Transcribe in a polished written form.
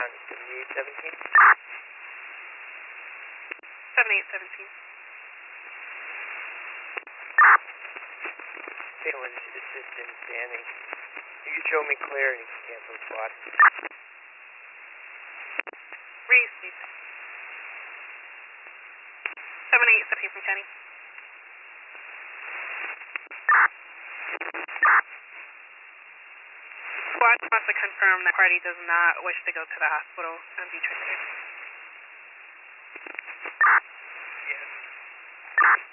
on 7817. 7817. Payload assistant standing. You can show me clear and you can cancel the squad. Receive. 7817 from Kenny. Squad wants to confirm that party does not wish to go to the hospital and be treated. Yes.